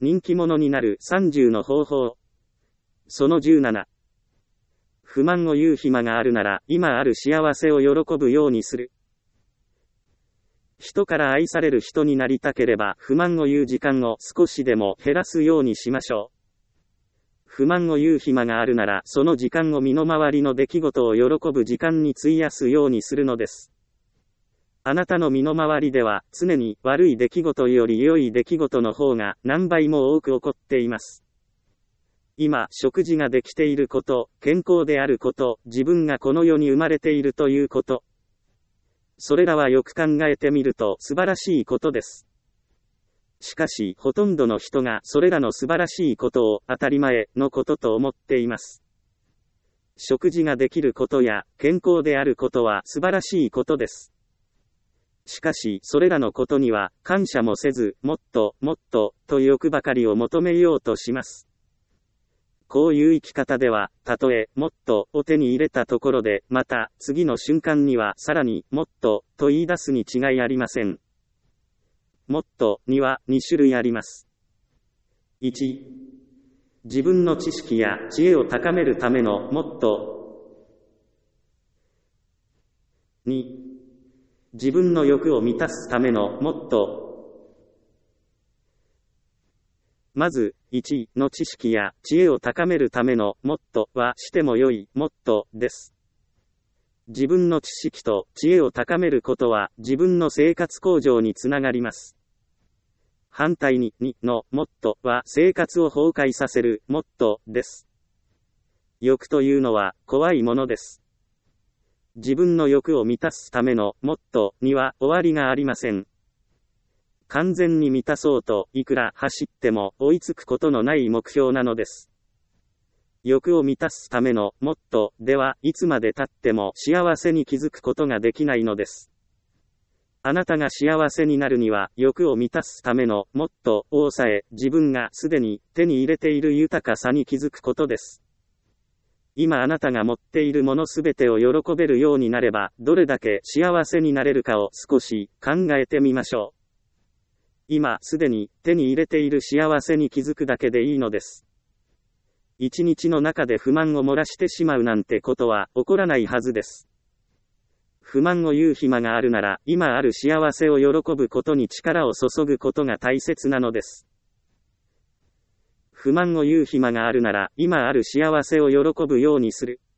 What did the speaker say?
人気者になる30の方法。その17。不満を言う暇があるなら、今ある幸せを喜ぶようにする。人から愛される人になりたければ、不満を言う時間を少しでも減らすようにしましょう。不満を言う暇があるなら、その時間を身の回りの出来事を喜ぶ時間に費やすようにするのです。あなたの身の回りでは、常に悪い出来事より良い出来事の方が何倍も多く起こっています。今、食事ができていること、健康であること、自分がこの世に生まれているということ。それらはよく考えてみると素晴らしいことです。しかし、ほとんどの人がそれらの素晴らしいことを当たり前のことと思っています。食事ができることや健康であることは素晴らしいことです。しかし、それらのことには感謝もせず、もっと、もっと、と欲ばかりを求めようとします。こういう生き方では、たとえ、もっと、を手に入れたところで、また、次の瞬間には、さらに、もっと、と言い出すに違いありません。もっと、には、2種類あります。1、自分の知識や知恵を高めるための、もっと。2、自分の欲を満たすための、もっと。まず、1の知識や知恵を高めるためのもっとはしてもよいもっとです。自分の知識と知恵を高めることは自分の生活向上につながります。反対に2のもっとは生活を崩壊させるもっとです。欲というのは怖いものです。自分の欲を満たすためのもっとには終わりがありません。完全に満たそうといくら走っても追いつくことのない目標なのです。欲を満たすためのもっとではいつまで経っても幸せに気づくことができないのです。あなたが幸せになるには欲を満たすためのもっとを抑え自分がすでに手に入れている豊かさに気づくことです。今あなたが持っているものすべてを喜べるようになればどれだけ幸せになれるかを少し考えてみましょう。今すでに手に入れている幸せに気づくだけでいいのです。一日の中で不満を漏らしてしまうなんてことは起こらないはずです。不満を言う暇があるなら今ある幸せを喜ぶことに力を注ぐことが大切なのです。不満を言う暇があるなら今ある幸せを喜ぶようにする。